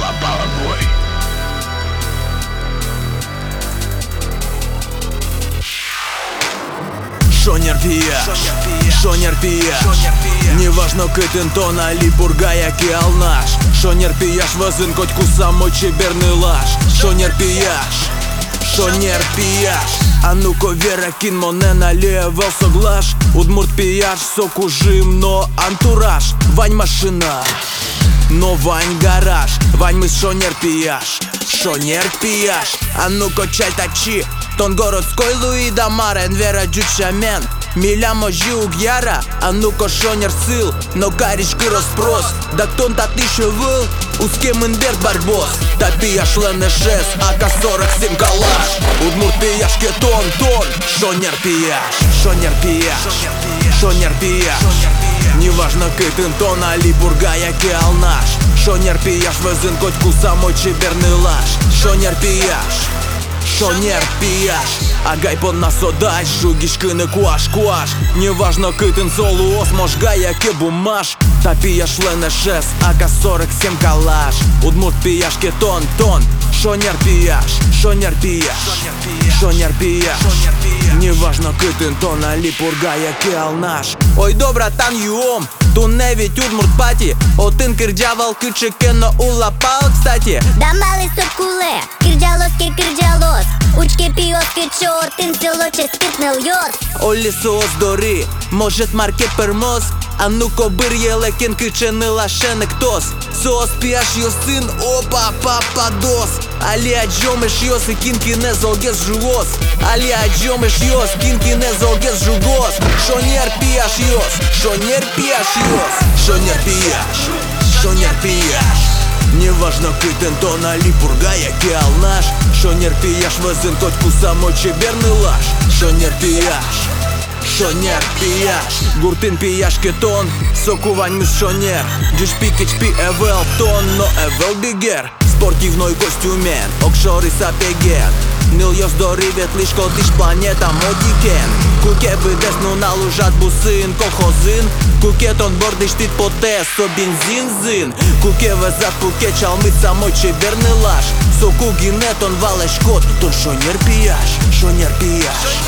улапала бой. Шонер пияш, неважно кътен то, нали Бургая киалнаш. Шонер пияш, възен котку само че берни лаш. Шонер пияш, ануко вера кин моне налевал соглаш. Удмурт пияш, соку жим, но антураж. Вань машина, но Вань гараж. Вань мы шонер пияш, ануко чай тачи. Тон городской Луи Дамарен, вера джучамен. Миля можи угяра, а ну-ка шонер сил. Но каришки розпрос, да кто-то тысяча выл. Узким инверт барбос, да пияш ЛНШС, АК-47 калаш. Удмурт пияш кетон, шонер пияш. Неважно кътен то, нали Бургая киалнаш. Шонер пияш, възен котку само че берни лаш. Шонер пияш, агай под нас одай, шугишки не куаш. Неважно кътен солуос, можгая ке бумаш. Та пияш ЛНШС, АК-47 калаш. Удмурт пияш кетон, шонер пияш. Неважно кътен то, нали Бургая киалнаш. Ой добратан юом, ту не ведь Удмурт пати. Отын кирджавал кычеке, но улапал, кстати. Да малый сокуле, кирджалос. Учки пиотки чотин село че спиртне льос. Оли соос дори, может марке пермос. А ну-ко бирje лекен кычены лашеnek тос. Соос пияш йосын, опа пападос. Али аджомеш йос и кинки не золгес жугос. Шонер пияш. Неважно кътен то, нали Бургая киалнаш. Шонер пияш, възен котку само че берни лаш. Шонер пияш, гуртин пияш кетон. Сокувань мис шонер, джиш пикич пи евел тон. Но евел бигер, спортивной костюмен, окшори сапеген. Нил йос дори ветлиш котиш планета модикен. Куке бидес ну налужат бусин колхозин. Куке тон борди штит поте со бензин зин. Куке везат куке чалмит само че берни лаш. Соку гине тон валеш кот, тон шонер пияш.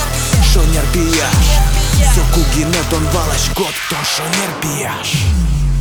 Соку гине тон валеш кот, тон шонер пияш.